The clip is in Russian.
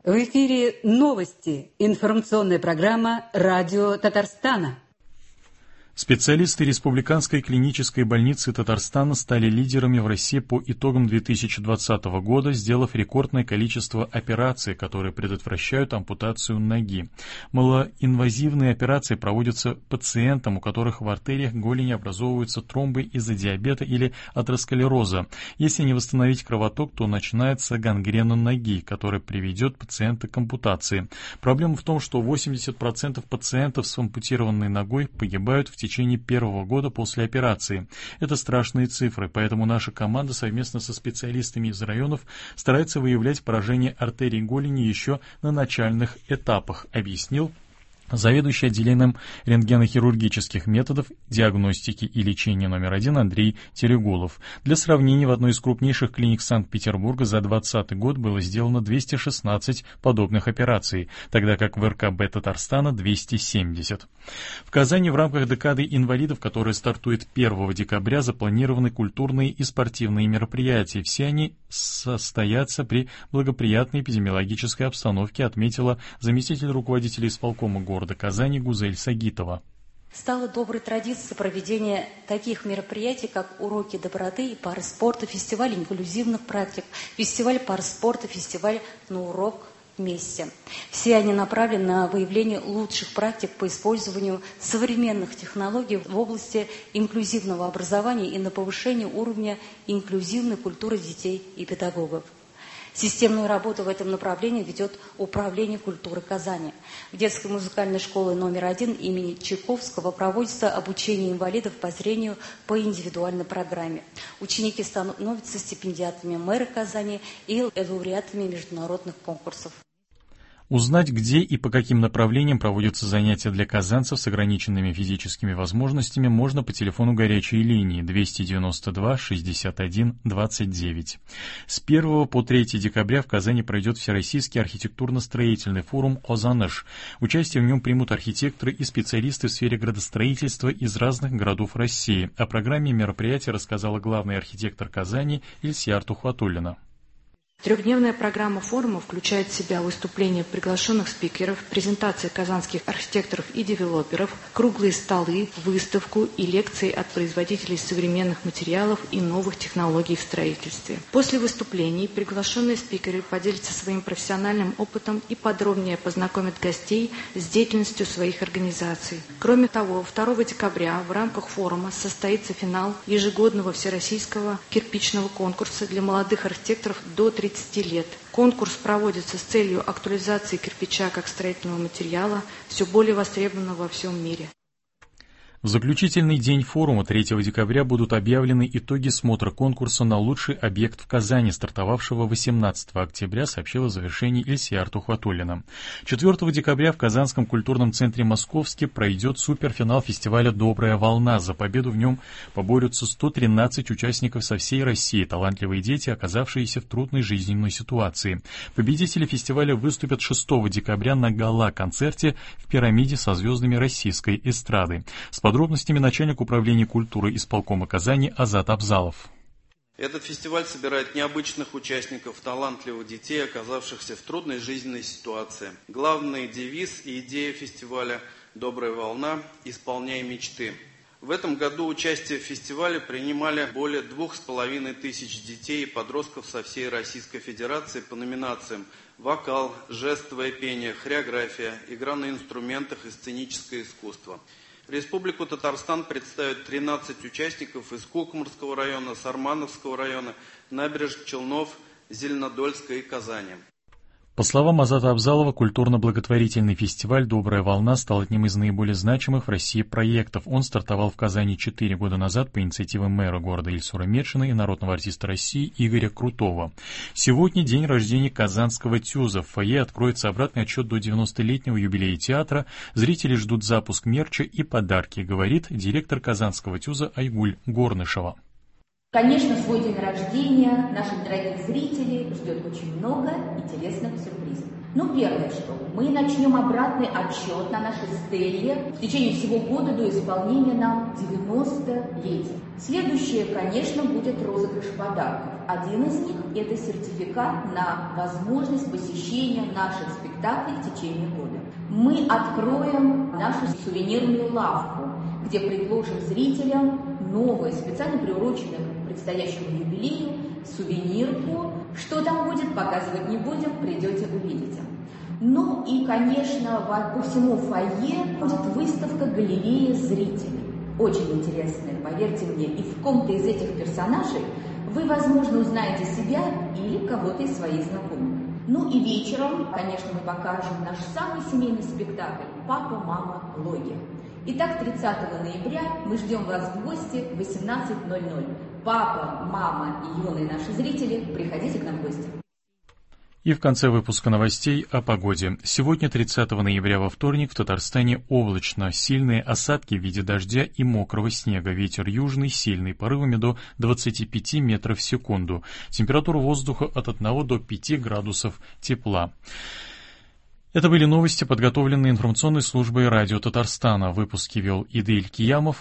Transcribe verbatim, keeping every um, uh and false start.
В эфире новости. Информационная программа «Радио Татарстана». Специалисты Республиканской клинической больницы Татарстана стали лидерами в России по итогам две тысячи двадцатого года, сделав рекордное количество операций, которые предотвращают ампутацию ноги. Малоинвазивные операции проводятся пациентам, у которых в артериях голени образовываются тромбы из-за диабета или атеросклероза. Если не восстановить кровоток, то начинается гангрена ноги, которая приведет пациента к ампутации. Проблема в том, что восемьдесят процентов пациентов с ампутированной ногой погибают в течение В течение первого года после операции. Это страшные цифры, поэтому наша команда совместно со специалистами из районов старается выявлять поражение артерий голени еще на начальных этапах, объяснил заведующий отделением рентгенохирургических методов диагностики и лечения номер один Андрей Телегулов. Для сравнения, в одной из крупнейших клиник Санкт-Петербурга за двадцатый год было сделано двести шестнадцать подобных операций, тогда как в эр ка бэ Татарстана двести семьдесят. В Казани в рамках декады инвалидов, которая стартует первого декабря, запланированы культурные и спортивные мероприятия. Все они состоятся при благоприятной эпидемиологической обстановке, отметила заместитель руководителя исполкома города города Казани Гузель Сагитова. Стало доброй традицией проведения таких мероприятий, как уроки доброты и пары спорта, фестиваль инклюзивных практик, фестиваль пар спорта, фестиваль на урок вместе. Все они направлены на выявление лучших практик по использованию современных технологий в области инклюзивного образования и на повышение уровня инклюзивной культуры детей и педагогов. Системную работу в этом направлении ведет Управление культуры Казани. В детской музыкальной школе номер один имени Чайковского проводится обучение инвалидов по зрению по индивидуальной программе. Ученики становятся стипендиатами мэра Казани и лауреатами международных конкурсов. Узнать, где и по каким направлениям проводятся занятия для казанцев с ограниченными физическими возможностями, можно по телефону горячей линии двести девяносто два шестьдесят один двадцать девять. С первого по третьего декабря в Казани пройдет Всероссийский архитектурно-строительный форум «Озаныш». Участие в нем примут архитекторы и специалисты в сфере градостроительства из разных городов России. О программе мероприятия рассказала главный архитектор Казани Ильсияр Тухватуллина. Трехдневная программа форума включает в себя выступления приглашенных спикеров, презентации казанских архитекторов и девелоперов, круглые столы, выставку и лекции от производителей современных материалов и новых технологий в строительстве. После выступлений приглашенные спикеры поделятся своим профессиональным опытом и подробнее познакомят гостей с деятельностью своих организаций. Кроме того, второго декабря в рамках форума состоится финал ежегодного всероссийского кирпичного конкурса для молодых архитекторов до тридцати лет. Конкурс проводится с целью актуализации кирпича как строительного материала, все более востребованного во всем мире. В заключительный день форума третьего декабря будут объявлены итоги смотра конкурса на лучший объект в Казани, стартовавшего восемнадцатого октября, сообщила в завершении Ильсияр Тухватуллина. четвёртого декабря в Казанском культурном центре «Московский» пройдет суперфинал фестиваля «Добрая волна». За победу в нем поборются сто тринадцать участников со всей России, талантливые дети, оказавшиеся в трудной жизненной ситуации. Победители фестиваля выступят шестого декабря на гала-концерте в «Пирамиде» со звездами российской эстрады. С подробностями начальник управления культуры исполкома Казани Азат Абзалов. Этот фестиваль собирает необычных участников, талантливых детей, оказавшихся в трудной жизненной ситуации. Главный девиз и идея фестиваля «Добрая волна. Исполняй мечты». В этом году участие в фестивале принимали более двух с половиной тысяч детей и подростков со всей Российской Федерации по номинациям «Вокал», «Жестовое пение», «Хореография», «Игра на инструментах» и «Сценическое искусство». Республику Татарстан представят тринадцать участников из Кукмурского района, Сармановского района, Набережных Челнов, Зеленодольска и Казани. По словам Азата Абзалова, культурно-благотворительный фестиваль «Добрая волна» стал одним из наиболее значимых в России проектов. Он стартовал в Казани четыре года назад по инициативе мэра города Ильсура Метшина и народного артиста России Игоря Крутого. Сегодня день рождения казанского ТЮЗа. В фойе откроется обратный отсчет до девяностолетнего юбилея театра. Зрители ждут запуск мерча и подарки, говорит директор казанского ТЮЗа Айгуль Горнышева. Конечно, свой день рождения наших дорогих зрителей ждет очень много интересных сюрпризов. Ну, первое, что мы начнем обратный отсчет на нашей стеле в течение всего года до исполнения нам девяностолетия. Следующее, конечно, будет розыгрыш подарков. Один из них – это сертификат на возможность посещения наших спектаклей в течение года. Мы откроем нашу сувенирную лавку, где предложим зрителям новые, специально приуроченные к предстоящему юбилею, сувенирку. Что там будет, показывать не будем, придете увидите. Ну и, конечно, по всему фойе будет выставка галереи зрителей. Очень интересная, поверьте мне. И в ком-то из этих персонажей вы, возможно, узнаете себя или кого-то из своих знакомых. Ну и вечером, конечно, мы покажем наш самый семейный спектакль «Папа, мама, логи». Итак, тридцатого ноября мы ждем вас в гости в восемнадцать ноль ноль. Папа, мама и юные наши зрители, приходите к нам в гости. И в конце выпуска новостей о погоде. Сегодня, тридцатого ноября, во вторник, в Татарстане облачно. Сильные осадки в виде дождя и мокрого снега. Ветер южный, сильный, порывами до двадцати пяти метров в секунду. Температура воздуха от одного до пяти градусов тепла. Это были новости, подготовленные информационной службой радио Татарстана. Выпуски вел Идель Киямов.